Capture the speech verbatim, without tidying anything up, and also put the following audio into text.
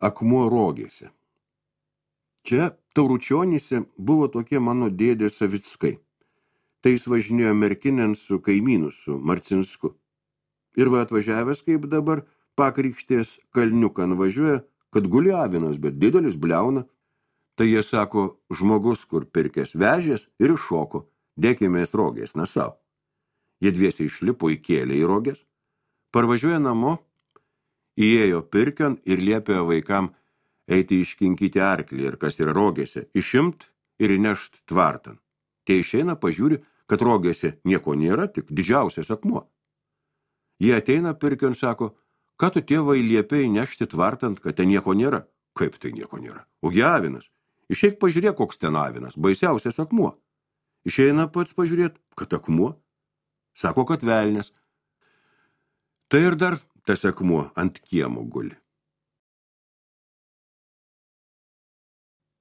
Akmuo Rogėse. Čia Tauručionyse buvo tokie mano dėdė Savickai. Tai jis važinėjo merkinėn su kaimynu, su Marcinsku. Ir va atvažiavęs, kaip dabar, pakrikštės kalniuką važiuoja, kad guli avinas, bet didelis bliauna. Tai jie sako, žmogus, kur pirkęs vežės ir iššoko, dėkimės Rogės, na sau. Jie dviesiai išlipo į kėlę į Rogės, parvažiuoja namo, įėjo pirkion ir liepėjo vaikam eiti iškinkyti arklį ir kas yra Rogėse, išimt ir įnešt tvartan. Tie išeina, pažiūri, kad Rogėse nieko nėra, tik didžiausias akmuo. Jie ateina pirkion, sako, ką tu tėvai liepė įnešti tvartant, kad ten nieko nėra? Kaip tai nieko nėra? Ogi avinas. Išeik pažiūrėk, koks ten avinas, baisiausias akmuo. Išeina pats pažiūrėt, kad akmuo. Sako, kad velnias. Tai ir dar tas akmuo ant kiemo guli.